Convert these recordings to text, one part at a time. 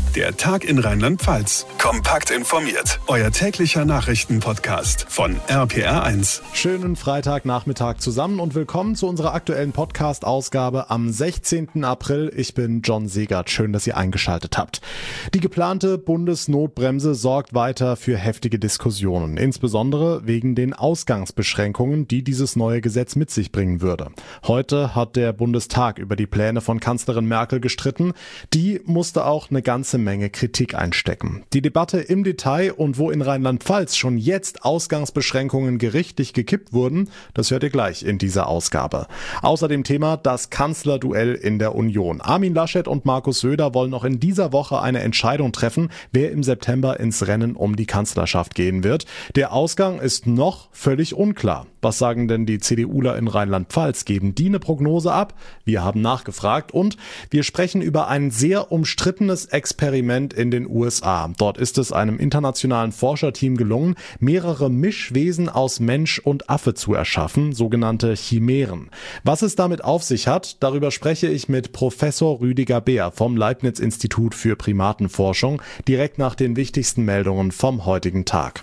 Der Tag in Rheinland-Pfalz. Kompakt informiert. Euer täglicher Nachrichtenpodcast von RPR1. Schönen Freitagnachmittag zusammen und willkommen zu unserer aktuellen Podcast-Ausgabe am 16. April. Ich bin John Segert. Schön, dass ihr eingeschaltet habt. Die geplante Bundesnotbremse sorgt weiter für heftige Diskussionen, insbesondere wegen den Ausgangsbeschränkungen, die dieses neue Gesetz mit sich bringen würde. Heute hat der Bundestag über die Pläne von Kanzlerin Merkel gestritten. Die musste auch eine ganze Menge Kritik einstecken. Die Debatte im Detail und wo in Rheinland-Pfalz schon jetzt Ausgangsbeschränkungen gerichtlich gekippt wurden, das hört ihr gleich in dieser Ausgabe. Außerdem Thema das Kanzlerduell in der Union. Armin Laschet und Markus Söder wollen noch in dieser Woche eine Entscheidung treffen, wer im September ins Rennen um die Kanzlerschaft gehen wird. Der Ausgang ist noch völlig unklar. Was sagen denn die CDUler in Rheinland-Pfalz? Geben die eine Prognose ab? Wir haben nachgefragt und wir sprechen über ein sehr umstrittenes Experiment in den USA. Dort ist es einem internationalen Forscherteam gelungen, mehrere Mischwesen aus Mensch und Affe zu erschaffen, sogenannte Chimären. Was es damit auf sich hat, darüber spreche ich mit Professor Rüdiger Beer vom Leibniz-Institut für Primatenforschung direkt nach den wichtigsten Meldungen vom heutigen Tag.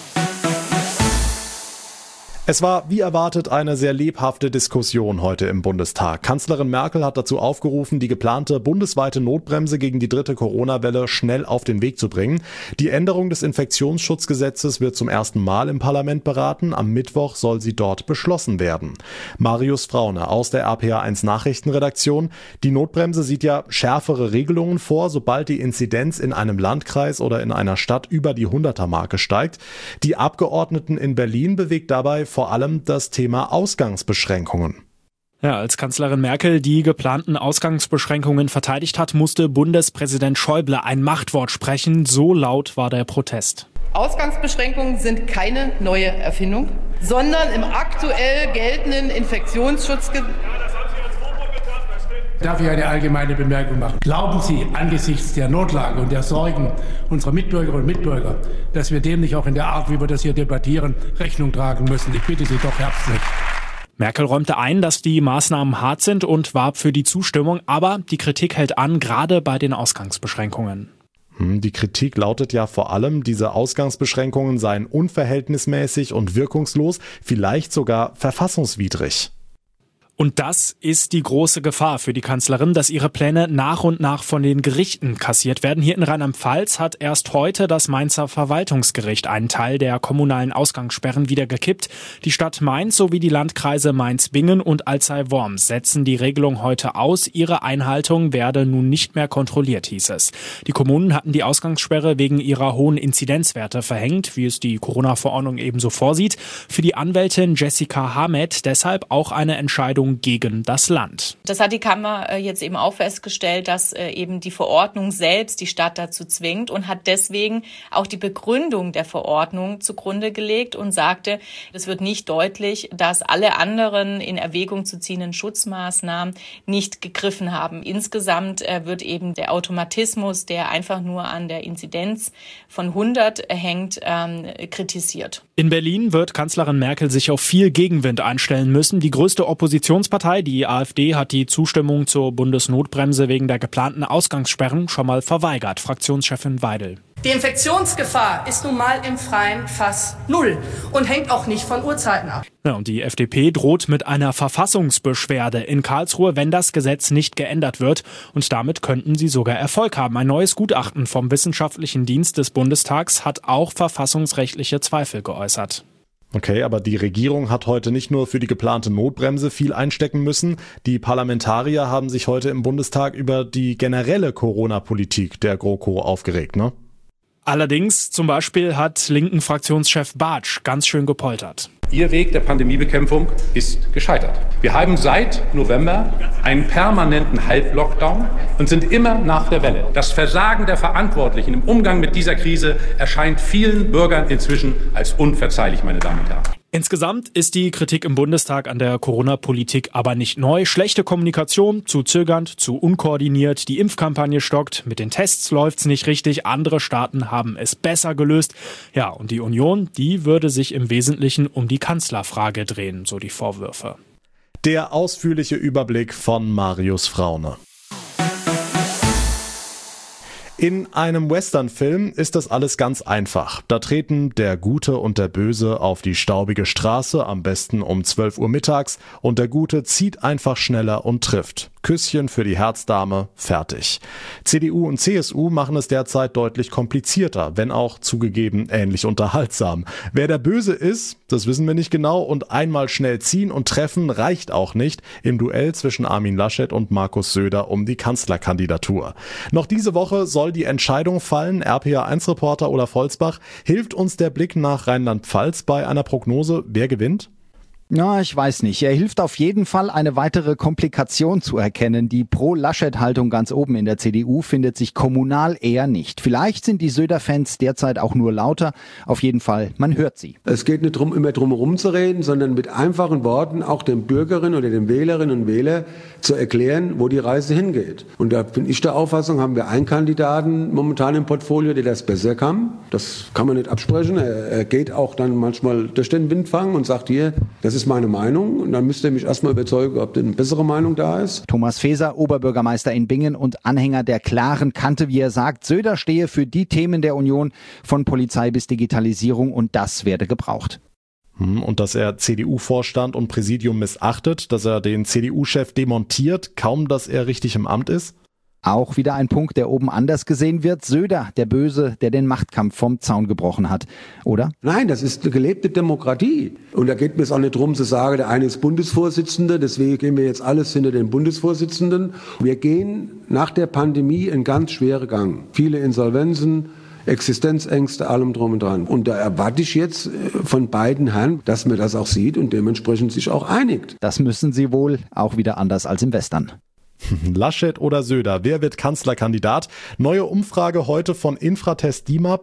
Es war, wie erwartet, eine sehr lebhafte Diskussion heute im Bundestag. Kanzlerin Merkel hat dazu aufgerufen, die geplante bundesweite Notbremse gegen die dritte Corona-Welle schnell auf den Weg zu bringen. Die Änderung des Infektionsschutzgesetzes wird zum ersten Mal im Parlament beraten. Am Mittwoch soll sie dort beschlossen werden. Marius Fraune aus der RPR1 Nachrichtenredaktion. Die Notbremse sieht ja schärfere Regelungen vor, sobald die Inzidenz in einem Landkreis oder in einer Stadt über die 100er-Marke steigt. Die Abgeordneten in Berlin bewegt dabei vor allem das Thema Ausgangsbeschränkungen. Ja, als Kanzlerin Merkel die geplanten Ausgangsbeschränkungen verteidigt hat, musste Bundespräsident Schäuble ein Machtwort sprechen. So laut war der Protest. Ausgangsbeschränkungen sind keine neue Erfindung, sondern im aktuell geltenden Infektionsschutzgesetz. Darf ich eine allgemeine Bemerkung machen? Glauben Sie angesichts der Notlage und der Sorgen unserer Mitbürgerinnen und Mitbürger, dass wir dem nicht auch in der Art, wie wir das hier debattieren, Rechnung tragen müssen? Ich bitte Sie doch herzlich. Merkel räumte ein, dass die Maßnahmen hart sind und warb für die Zustimmung, aber die Kritik hält an, gerade bei den Ausgangsbeschränkungen. Die Kritik lautet ja vor allem, diese Ausgangsbeschränkungen seien unverhältnismäßig und wirkungslos, vielleicht sogar verfassungswidrig. Und das ist die große Gefahr für die Kanzlerin, dass ihre Pläne nach und nach von den Gerichten kassiert werden. Hier in Rheinland-Pfalz hat erst heute das Mainzer Verwaltungsgericht einen Teil der kommunalen Ausgangssperren wieder gekippt. Die Stadt Mainz sowie die Landkreise Mainz-Bingen und Alzey-Worms setzen die Regelung heute aus. Ihre Einhaltung werde nun nicht mehr kontrolliert, hieß es. Die Kommunen hatten die Ausgangssperre wegen ihrer hohen Inzidenzwerte verhängt, wie es die Corona-Verordnung ebenso vorsieht. Für die Anwältin Jessica Hamed deshalb auch eine Entscheidung gegen das Land. Das hat die Kammer jetzt eben auch festgestellt, dass eben die Verordnung selbst die Stadt dazu zwingt und hat deswegen auch die Begründung der Verordnung zugrunde gelegt und sagte, es wird nicht deutlich, dass alle anderen in Erwägung zu ziehenden Schutzmaßnahmen nicht gegriffen haben. Insgesamt wird eben der Automatismus, der einfach nur an der Inzidenz von 100 hängt, kritisiert. In Berlin wird Kanzlerin Merkel sich auf viel Gegenwind einstellen müssen. Die größte Oppositionspartei, die AfD, hat die Zustimmung zur Bundesnotbremse wegen der geplanten Ausgangssperren schon mal verweigert. Fraktionschefin Weidel. Die Infektionsgefahr ist nun mal im Freien fast null und hängt auch nicht von Uhrzeiten ab. Ja, und die FDP droht mit einer Verfassungsbeschwerde in Karlsruhe, wenn das Gesetz nicht geändert wird. Und damit könnten sie sogar Erfolg haben. Ein neues Gutachten vom Wissenschaftlichen Dienst des Bundestags hat auch verfassungsrechtliche Zweifel geäußert. Okay, aber die Regierung hat heute nicht nur für die geplante Notbremse viel einstecken müssen. Die Parlamentarier haben sich heute im Bundestag über die generelle Corona-Politik der GroKo aufgeregt, ne? Allerdings, zum Beispiel hat linken Fraktionschef Bartsch ganz schön gepoltert. Ihr Weg der Pandemiebekämpfung ist gescheitert. Wir haben seit November einen permanenten Halblockdown und sind immer nach der Welle. Das Versagen der Verantwortlichen im Umgang mit dieser Krise erscheint vielen Bürgern inzwischen als unverzeihlich, meine Damen und Herren. Insgesamt ist die Kritik im Bundestag an der Corona-Politik aber nicht neu. Schlechte Kommunikation, zu zögernd, zu unkoordiniert, die Impfkampagne stockt, mit den Tests läuft's nicht richtig, andere Staaten haben es besser gelöst. Ja, und die Union, die würde sich im Wesentlichen um die Kanzlerfrage drehen, so die Vorwürfe. Der ausführliche Überblick von Marius Fraune. In einem Western-Film ist das alles ganz einfach. Da treten der Gute und der Böse auf die staubige Straße, am besten um 12 Uhr mittags, und der Gute zieht einfach schneller und trifft. Küsschen für die Herzdame, fertig. CDU und CSU machen es derzeit deutlich komplizierter, wenn auch zugegeben ähnlich unterhaltsam. Wer der Böse ist, das wissen wir nicht genau, und einmal schnell ziehen und treffen reicht auch nicht im Duell zwischen Armin Laschet und Markus Söder um die Kanzlerkandidatur. Noch diese Woche soll die Entscheidung fallen. RPA1-Reporter Olaf Holzbach, hilft uns der Blick nach Rheinland-Pfalz bei einer Prognose, wer gewinnt? Ja, ich weiß nicht. Er hilft auf jeden Fall, eine weitere Komplikation zu erkennen. Die Pro-Laschet-Haltung ganz oben in der CDU findet sich kommunal eher nicht. Vielleicht sind die Söder-Fans derzeit auch nur lauter. Auf jeden Fall, man hört sie. Es geht nicht darum, immer drum herum zu reden, sondern mit einfachen Worten auch den Bürgerinnen oder den Wählerinnen und Wählern zu erklären, wo die Reise hingeht. Und da bin ich der Auffassung, haben wir einen Kandidaten momentan im Portfolio, der das besser kann. Das kann man nicht absprechen. Er geht auch dann manchmal durch den Windfang und sagt hier, das ist meine Meinung, und dann müsst ihr mich erstmal überzeugen, ob denn eine bessere Meinung da ist. Thomas Faeser, Oberbürgermeister in Bingen und Anhänger der klaren Kante, wie er sagt, Söder stehe für die Themen der Union von Polizei bis Digitalisierung, und das werde gebraucht. Und dass er CDU-Vorstand und Präsidium missachtet, dass er den CDU-Chef demontiert, kaum dass er richtig im Amt ist? Auch wieder ein Punkt, der oben anders gesehen wird. Söder, der Böse, der den Machtkampf vom Zaun gebrochen hat, oder? Nein, das ist eine gelebte Demokratie. Und da geht mir es auch nicht darum zu sagen, der eine ist Bundesvorsitzender, deswegen gehen wir jetzt alles hinter den Bundesvorsitzenden. Wir gehen nach der Pandemie einen ganz schweren Gang. Viele Insolvenzen, Existenzängste, allem drum und dran. Und da erwarte ich jetzt von beiden Herren, dass man das auch sieht und dementsprechend sich auch einigt. Das müssen sie wohl, auch wieder anders als im Western. Laschet oder Söder, wer wird Kanzlerkandidat? Neue Umfrage heute von Infratest DIMAP,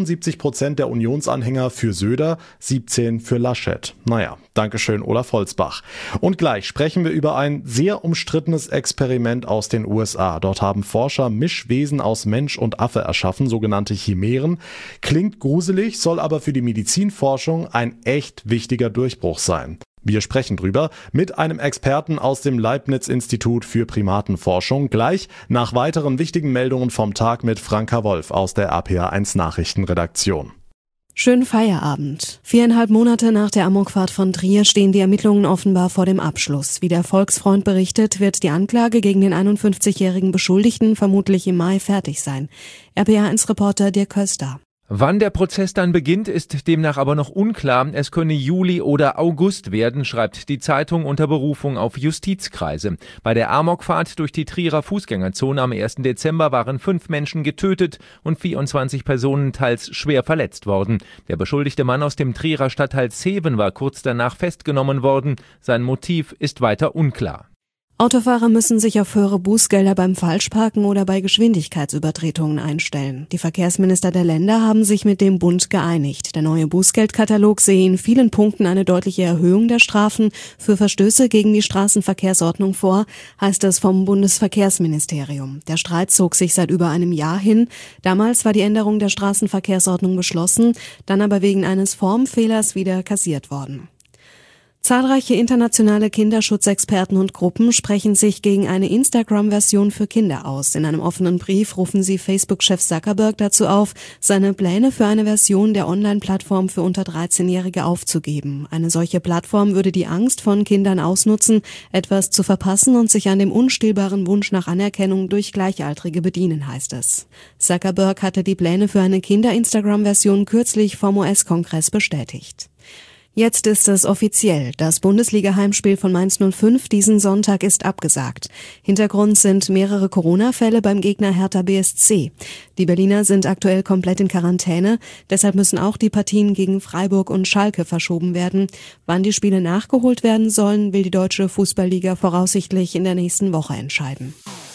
72% der Unionsanhänger für Söder, 17% für Laschet. Naja, dankeschön Olaf Holzbach. Und gleich sprechen wir über ein sehr umstrittenes Experiment aus den USA. Dort haben Forscher Mischwesen aus Mensch und Affe erschaffen, sogenannte Chimären. Klingt gruselig, soll aber für die Medizinforschung ein echt wichtiger Durchbruch sein. Wir sprechen drüber mit einem Experten aus dem Leibniz-Institut für Primatenforschung. Gleich nach weiteren wichtigen Meldungen vom Tag mit Franka Wolf aus der RPA1 Nachrichtenredaktion. Schönen Feierabend. 4,5 Monate nach der Amokfahrt von Trier stehen die Ermittlungen offenbar vor dem Abschluss. Wie der Volksfreund berichtet, wird die Anklage gegen den 51-jährigen Beschuldigten vermutlich im Mai fertig sein. RPA1-Reporter Dirk Köster. Wann der Prozess dann beginnt, ist demnach aber noch unklar. Es könne Juli oder August werden, schreibt die Zeitung unter Berufung auf Justizkreise. Bei der Amokfahrt durch die Trierer Fußgängerzone am 1. Dezember waren 5 Menschen getötet und 24 Personen teils schwer verletzt worden. Der beschuldigte Mann aus dem Trierer Stadtteil Zeven war kurz danach festgenommen worden. Sein Motiv ist weiter unklar. Autofahrer müssen sich auf höhere Bußgelder beim Falschparken oder bei Geschwindigkeitsübertretungen einstellen. Die Verkehrsminister der Länder haben sich mit dem Bund geeinigt. Der neue Bußgeldkatalog sehe in vielen Punkten eine deutliche Erhöhung der Strafen für Verstöße gegen die Straßenverkehrsordnung vor, heißt es vom Bundesverkehrsministerium. Der Streit zog sich seit über einem Jahr hin. Damals war die Änderung der Straßenverkehrsordnung beschlossen, dann aber wegen eines Formfehlers wieder kassiert worden. Zahlreiche internationale Kinderschutzexperten und Gruppen sprechen sich gegen eine Instagram-Version für Kinder aus. In einem offenen Brief rufen sie Facebook-Chef Zuckerberg dazu auf, seine Pläne für eine Version der Online-Plattform für unter 13-Jährige aufzugeben. Eine solche Plattform würde die Angst von Kindern ausnutzen, etwas zu verpassen und sich an dem unstillbaren Wunsch nach Anerkennung durch Gleichaltrige bedienen, heißt es. Zuckerberg hatte die Pläne für eine Kinder-Instagram-Version kürzlich vom US-Kongress bestätigt. Jetzt ist es offiziell. Das Bundesliga-Heimspiel von Mainz 05 diesen Sonntag ist abgesagt. Hintergrund sind mehrere Corona-Fälle beim Gegner Hertha BSC. Die Berliner sind aktuell komplett in Quarantäne. Deshalb müssen auch die Partien gegen Freiburg und Schalke verschoben werden. Wann die Spiele nachgeholt werden sollen, will die Deutsche Fußballliga voraussichtlich in der nächsten Woche entscheiden.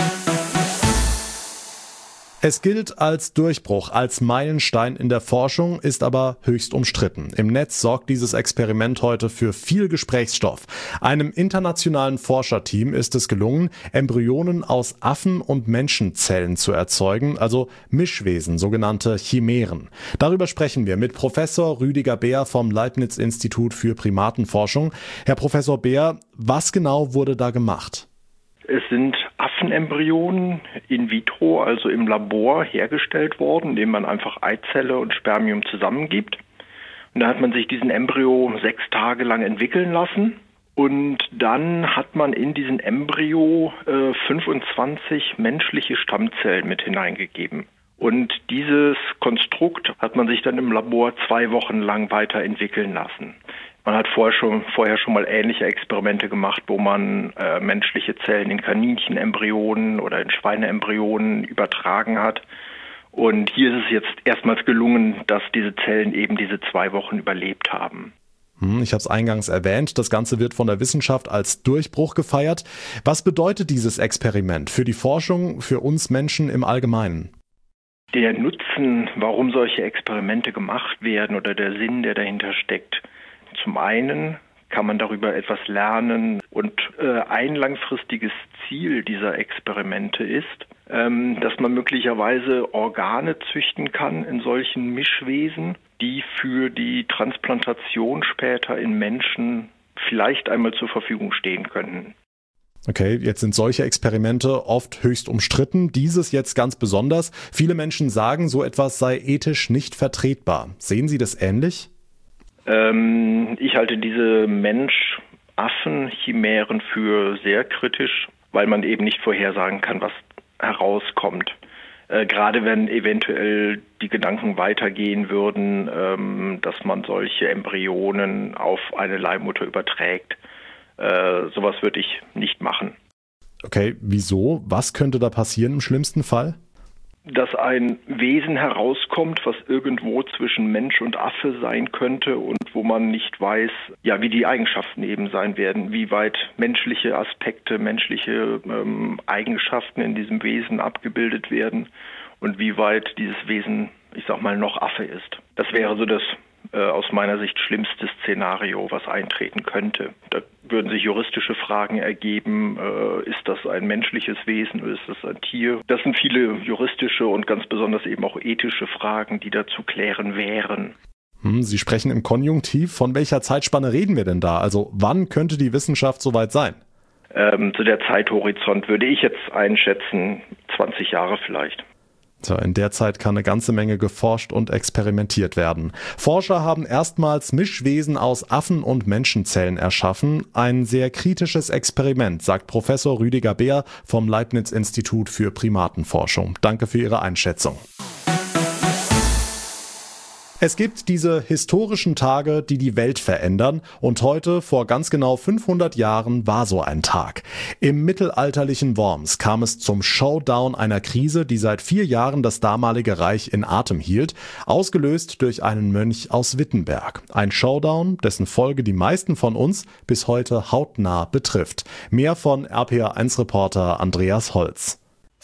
Es gilt als Durchbruch, als Meilenstein in der Forschung, ist aber höchst umstritten. Im Netz sorgt dieses Experiment heute für viel Gesprächsstoff. Einem internationalen Forscherteam ist es gelungen, Embryonen aus Affen- und Menschenzellen zu erzeugen, also Mischwesen, sogenannte Chimären. Darüber sprechen wir mit Professor Rüdiger Beer vom Leibniz-Institut für Primatenforschung. Herr Professor Beer, was genau wurde da gemacht? Es sind Affenembryonen in vitro, also im Labor, hergestellt worden, indem man einfach Eizelle und Spermium zusammengibt. Und da hat man sich diesen Embryo 6 Tage lang entwickeln lassen. Und dann hat man in diesen Embryo 25 menschliche Stammzellen mit hineingegeben. Und dieses Konstrukt hat man sich dann im Labor 2 Wochen lang weiterentwickeln lassen. Man hat vorher schon mal ähnliche Experimente gemacht, wo man menschliche Zellen in Kaninchenembryonen oder in Schweineembryonen übertragen hat. Und hier ist es jetzt erstmals gelungen, dass diese Zellen eben diese 2 Wochen überlebt haben. Ich habe es eingangs erwähnt, das Ganze wird von der Wissenschaft als Durchbruch gefeiert. Was bedeutet dieses Experiment für die Forschung, für uns Menschen im Allgemeinen? Der Nutzen, warum solche Experimente gemacht werden oder der Sinn, der dahinter steckt. Zum einen kann man darüber etwas lernen und ein langfristiges Ziel dieser Experimente ist, dass man möglicherweise Organe züchten kann in solchen Mischwesen, die für die Transplantation später in Menschen vielleicht einmal zur Verfügung stehen könnten. Okay, jetzt sind solche Experimente oft höchst umstritten, dieses jetzt ganz besonders. Viele Menschen sagen, so etwas sei ethisch nicht vertretbar. Sehen Sie das ähnlich? Ich halte diese Mensch-Affen-Chimären für sehr kritisch, weil man eben nicht vorhersagen kann, was herauskommt. Gerade wenn eventuell die Gedanken weitergehen würden, dass man solche Embryonen auf eine Leihmutter überträgt. Sowas würde ich nicht machen. Okay, wieso? Was könnte da passieren im schlimmsten Fall? Dass ein Wesen herauskommt, was irgendwo zwischen Mensch und Affe sein könnte und wo man nicht weiß, ja, wie die Eigenschaften eben sein werden, wie weit menschliche Aspekte, menschliche Eigenschaften in diesem Wesen abgebildet werden und wie weit dieses Wesen, ich sag mal, noch Affe ist. Das wäre so das aus meiner Sicht schlimmste Szenario, was eintreten könnte. Da würden sich juristische Fragen ergeben. Ist das ein menschliches Wesen oder ist das ein Tier? Das sind viele juristische und ganz besonders eben auch ethische Fragen, die da zu klären wären. Sie sprechen im Konjunktiv. Von welcher Zeitspanne reden wir denn da? Also wann könnte die Wissenschaft soweit sein? Zu der Zeithorizont würde ich jetzt einschätzen, 20 Jahre vielleicht. In der Zeit kann eine ganze Menge geforscht und experimentiert werden. Forscher haben erstmals Mischwesen aus Affen- und Menschenzellen erschaffen. Ein sehr kritisches Experiment, sagt Professor Rüdiger Beer vom Leibniz-Institut für Primatenforschung. Danke für Ihre Einschätzung. Es gibt diese historischen Tage, die die Welt verändern, und heute, vor ganz genau 500 Jahren, war so ein Tag. Im mittelalterlichen Worms kam es zum Showdown einer Krise, die seit 4 Jahren das damalige Reich in Atem hielt, ausgelöst durch einen Mönch aus Wittenberg. Ein Showdown, dessen Folge die meisten von uns bis heute hautnah betrifft. Mehr von RPA1-Reporter Andreas Holz.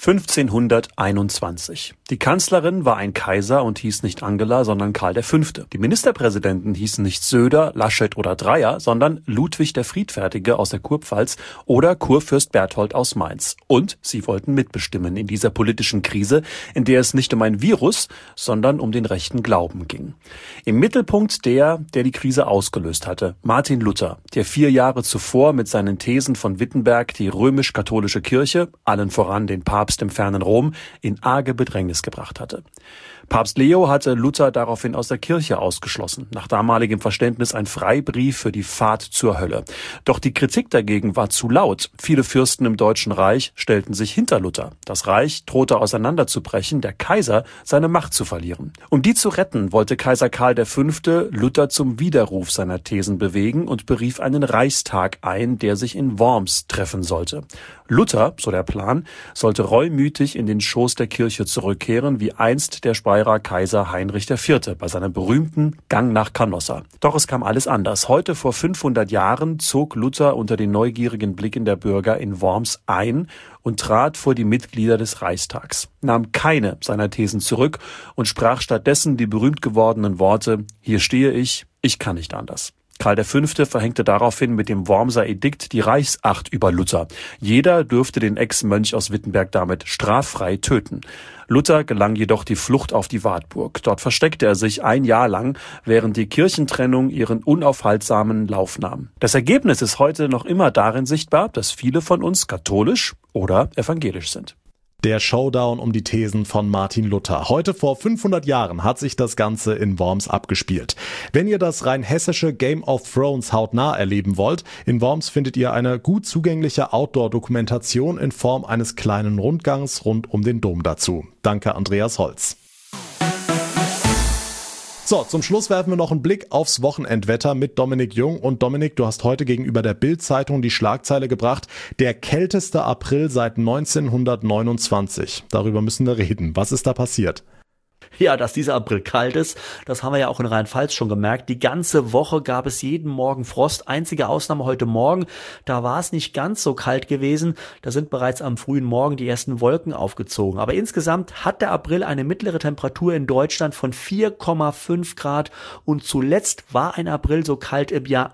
1521. Die Kanzlerin war ein Kaiser und hieß nicht Angela, sondern Karl V. Die Ministerpräsidenten hießen nicht Söder, Laschet oder Dreyer, sondern Ludwig der Friedfertige aus der Kurpfalz oder Kurfürst Berthold aus Mainz. Und sie wollten mitbestimmen in dieser politischen Krise, in der es nicht um ein Virus, sondern um den rechten Glauben ging. Im Mittelpunkt der die Krise ausgelöst hatte, Martin Luther, der 4 Jahre zuvor mit seinen Thesen von Wittenberg die römisch-katholische Kirche, allen voran den Papst im fernen Rom, in arge Bedrängnis gebracht hatte. Papst Leo hatte Luther daraufhin aus der Kirche ausgeschlossen, nach damaligem Verständnis ein Freibrief für die Fahrt zur Hölle. Doch die Kritik dagegen war zu laut. Viele Fürsten im Deutschen Reich stellten sich hinter Luther. Das Reich drohte auseinanderzubrechen, der Kaiser seine Macht zu verlieren. Um die zu retten, wollte Kaiser Karl V. Luther zum Widerruf seiner Thesen bewegen und berief einen Reichstag ein, der sich in Worms treffen sollte. Luther, so der Plan, sollte reumütig in den Schoß der Kirche zurückkehren, wie einst der Speyerer Kaiser Heinrich IV. Bei seinem berühmten Gang nach Canossa. Doch es kam alles anders. Heute vor 500 Jahren zog Luther unter den neugierigen Blicken der Bürger in Worms ein und trat vor die Mitglieder des Reichstags, nahm keine seiner Thesen zurück und sprach stattdessen die berühmt gewordenen Worte: Hier stehe ich kann nicht anders. Karl V. verhängte daraufhin mit dem Wormser Edikt die Reichsacht über Luther. Jeder dürfte den Ex-Mönch aus Wittenberg damit straffrei töten. Luther gelang jedoch die Flucht auf die Wartburg. Dort versteckte er sich ein Jahr lang, während die Kirchentrennung ihren unaufhaltsamen Lauf nahm. Das Ergebnis ist heute noch immer darin sichtbar, dass viele von uns katholisch oder evangelisch sind. Der Showdown um die Thesen von Martin Luther. Heute vor 500 Jahren hat sich das Ganze in Worms abgespielt. Wenn ihr das rein hessische Game of Thrones hautnah erleben wollt, in Worms findet ihr eine gut zugängliche Outdoor-Dokumentation in Form eines kleinen Rundgangs rund um den Dom dazu. Danke Andreas Holz. So, zum Schluss werfen wir noch einen Blick aufs Wochenendwetter mit Dominik Jung. Und Dominik, du hast heute gegenüber der Bild-Zeitung die Schlagzeile gebracht, der kälteste April seit 1929. Darüber müssen wir reden. Was ist da passiert? Ja, dass dieser April kalt ist, das haben wir ja auch in Rheinland-Pfalz schon gemerkt. Die ganze Woche gab es jeden Morgen Frost. Einzige Ausnahme heute Morgen, da war es nicht ganz so kalt gewesen. Da sind bereits am frühen Morgen die ersten Wolken aufgezogen. Aber insgesamt hat der April eine mittlere Temperatur in Deutschland von 4,5 Grad. Und zuletzt war ein April so kalt im Jahr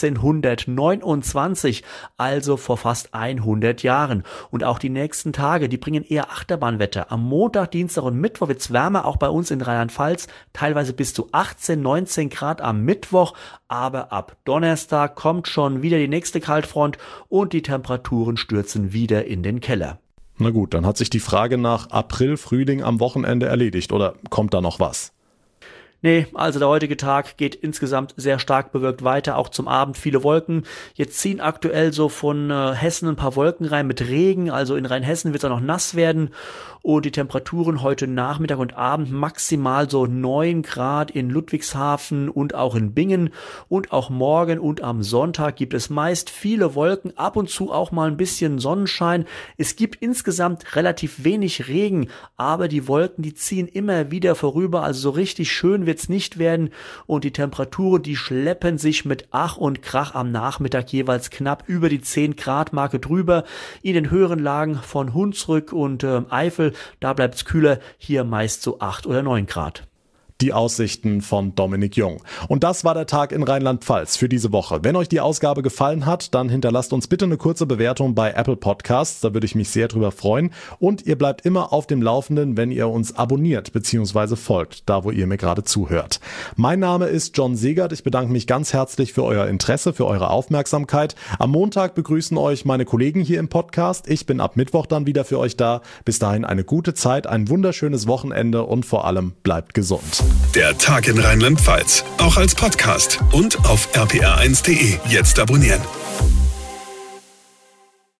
1929, also vor fast 100 Jahren. Und auch die nächsten Tage, die bringen eher Achterbahnwetter. Am Montag, Dienstag und Mittwoch wird's wärmer, auch bei uns in Rheinland-Pfalz, teilweise bis zu 18, 19 Grad am Mittwoch, aber ab Donnerstag kommt schon wieder die nächste Kaltfront und die Temperaturen stürzen wieder in den Keller. Na gut, dann hat sich die Frage nach April, Frühling am Wochenende erledigt, oder kommt da noch was? Nee, also der heutige Tag geht insgesamt sehr stark bewölkt weiter, auch zum Abend viele Wolken. Jetzt ziehen aktuell so von Hessen ein paar Wolken rein mit Regen, also in Rheinhessen wird es auch noch nass werden. Und die Temperaturen heute Nachmittag und Abend maximal so 9 Grad in Ludwigshafen und auch in Bingen. Und auch morgen und am Sonntag gibt es meist viele Wolken, ab und zu auch mal ein bisschen Sonnenschein. Es gibt insgesamt relativ wenig Regen, aber die Wolken, die ziehen immer wieder vorüber, also so richtig schön wird's nicht werden. Und die Temperaturen, die schleppen sich mit Ach und Krach am Nachmittag jeweils knapp über die 10 Grad Marke drüber. In den höheren Lagen von Hunsrück und Eifel, da bleibt's kühler, hier meist so 8 oder 9 Grad. Die Aussichten von Dominik Jung. Und das war der Tag in Rheinland-Pfalz für diese Woche. Wenn euch die Ausgabe gefallen hat, dann hinterlasst uns bitte eine kurze Bewertung bei Apple Podcasts. Da würde ich mich sehr drüber freuen. Und ihr bleibt immer auf dem Laufenden, wenn ihr uns abonniert bzw. folgt, da wo ihr mir gerade zuhört. Mein Name ist John Segert. Ich bedanke mich ganz herzlich für euer Interesse, für eure Aufmerksamkeit. Am Montag begrüßen euch meine Kollegen hier im Podcast. Ich bin ab Mittwoch dann wieder für euch da. Bis dahin eine gute Zeit, ein wunderschönes Wochenende und vor allem bleibt gesund. Der Tag in Rheinland-Pfalz, auch als Podcast und auf rpr1.de. Jetzt abonnieren.